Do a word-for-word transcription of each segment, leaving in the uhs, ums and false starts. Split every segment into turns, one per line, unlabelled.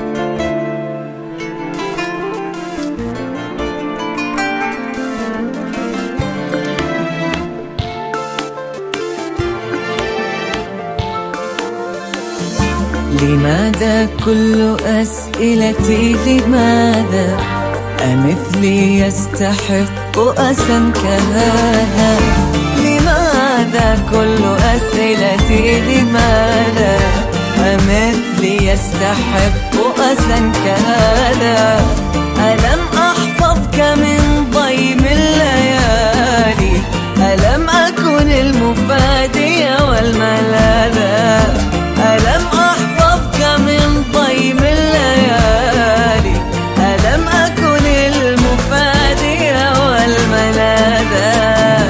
لماذا كل أسئلتي لماذا أمثلي يستحق أسا كهذا؟ لماذا كل أسئلتي لماذا أمثلي يستحق أسا كهذا؟ ألم أحفظك من ضيم الليالي؟ ألم أكن المفادي والملاذا؟ ألم أحفظك من ضيم الليالي؟ ألم أكن المفادي والملاذا؟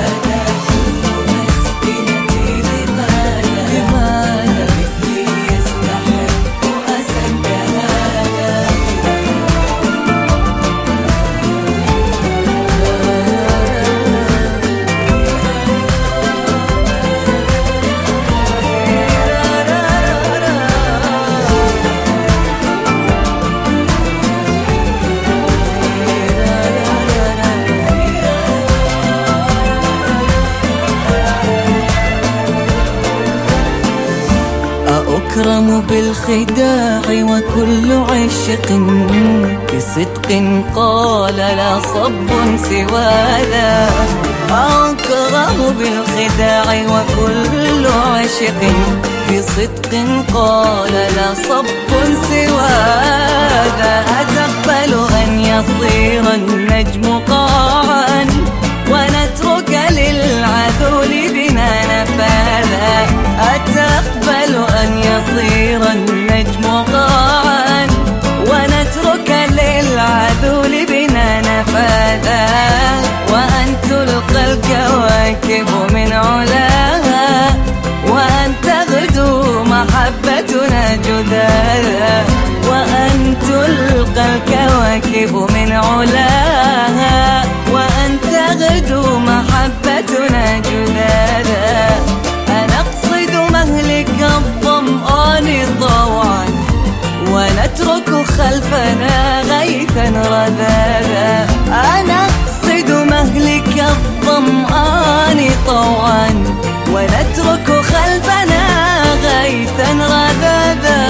أكرم بالخداع وكل عشق بصدق قال لا صب سوى ذا. أكرم بالخداع وكل عشق بصدق قال لا صب سوى ذا. أتقبل أن يصير النجم قاعا ونترك للعذول بنا نفاذا؟ أتقبل أن يصير النجم قاعا ونترك للعذول بنا نفاذا؟ وأن تلقى الكواكب من علاها وأن تغدو محبتنا جدالا؟ وأن تلقى الكواكب من علاها وأن تغدو محبتنا جدالا؟ أنقصد مهلك الظمآن طوعا ونترك خلفنا غيثا رذاذا؟ أنقصد مهلك الظمآن طوعا ونترك خلفنا غيثا رذاذا؟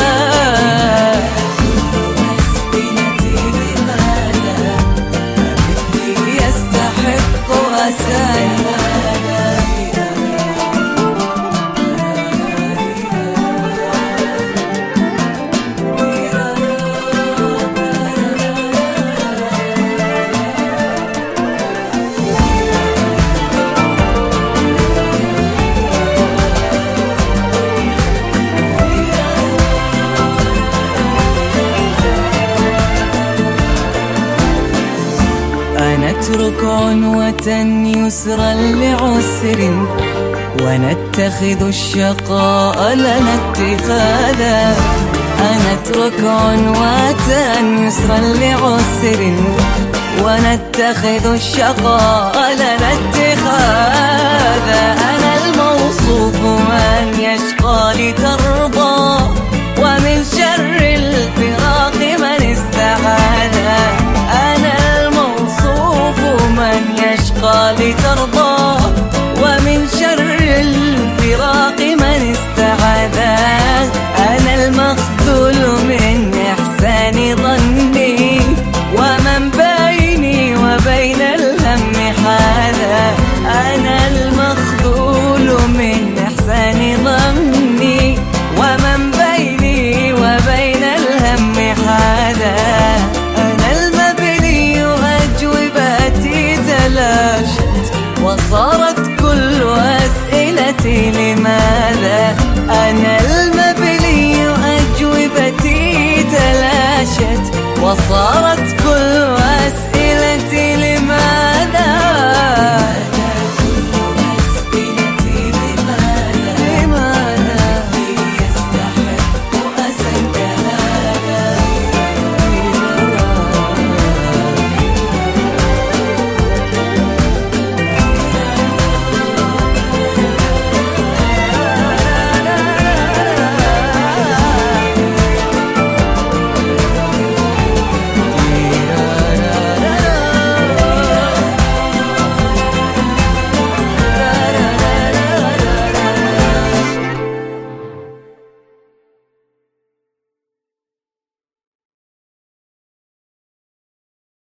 يستحق أسايا نترك عنوة يسرا لعسر ونتخذ الشقاء لنا اتخاذا. نترك عنوة يسرا لعسر ونتخذ الشقاء لنا اتخاذا. أنا الموصوف من يشقى لترضى ومن شر الفراق من استعاذا. أنا من يشقى لترضى ومن شر الفراق من استعاذا. أنا المخذول من إحسان ظني ومن بيني وبين الهم حاذا. أنا المخذول من إحسان ظني ومن بيني وبين الهم حاذا. وصارت كل أسئلتي لماذا؟ أنا المبني أجوبتي تلاشت وصارت